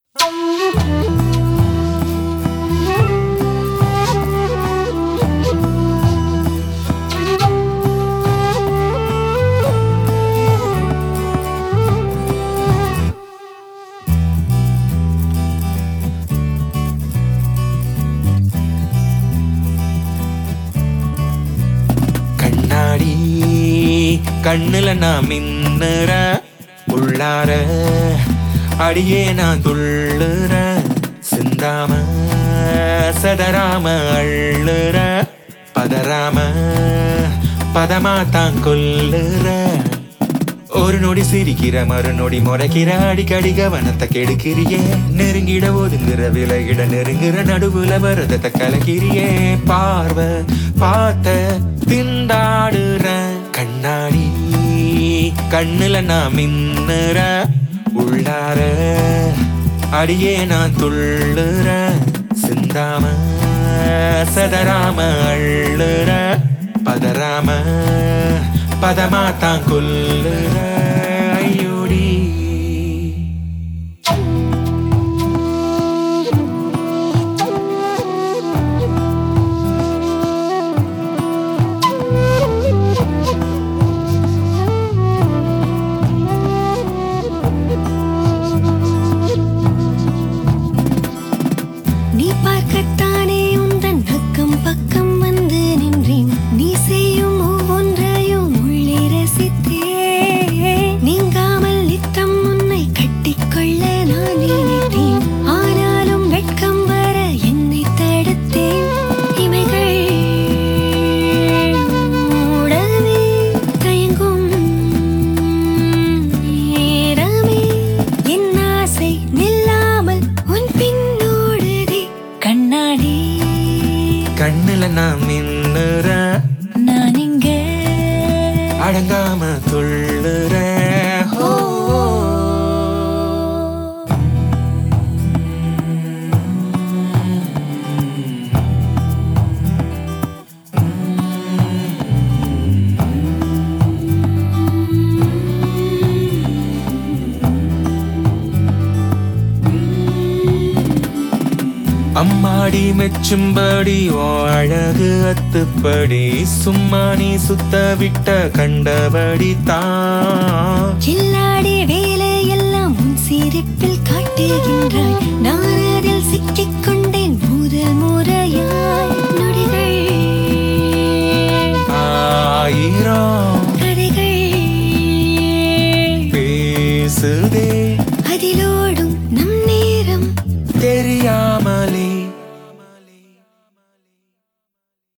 கண்ணாடி கண்ணுல நான் மின்னுற உள்ளார அடியே நான் துள்ளுற சிந்தாம சதராம அள்ளுற பதராம பதமா தான் கொல்லுற ஒரு நொடி சிரிக்கிற மறுநொடி முறைக்கிற அடிக்கடி கவனத்தை கெடுக்கிறியே நெருங்கிட ஒதுங்குற விலகிட நெருங்குற நடுவுல வரதத்தை கலக்கிறியே பார்வை பார்த்த திண்டாடுற கண்ணாடி கண்ணுல நான் மின்னுற உள்ளார அடியே நான் துள்ளுற சிந்தாம சதராம அள்ளுற பதராம பதமா தான் கொல்லுற ஐயோடி நீ பார்க்கத்தானே உந்தன் அக்கம் பக்கம் வந்து நின்றேன் நீ செய்யும் ஒவ்வொன்றையும் உள்ளே ரசித்தேன் நீங்காமல் நித்தம் உன்னை கட்டிக்கொள்ள நான் நினைத்தேன் ஆனாலும் வெட்கம் வர என்னை தடுத்தேன் இமைகள் மூடவே தயங்கும் நேரமே என் ஆசை நில்லாமல் உன் பின்னோடுதே கண்ணாடி கண்ணுல நான் மின்னுற நான் இங்க அடங்காம துள்ளுற ஹோ அம்மாடி மெச்சும்படி ஓ அழகு அத்துப்படி சும்மா நீ சுத்த விட்ட கண்டபடி தான் கில்லாடி வேலையெல்லாம் உன் சிரிப்பில் காட்டுகின்றாய் நான் அதில் சிக்கிக் கொண்டேன் முதல் முறையாய் நொடிகள் ஆயிரம் கதைகள் பேசுதே அதிலோடும் நம் நேரம் தெரியாமலே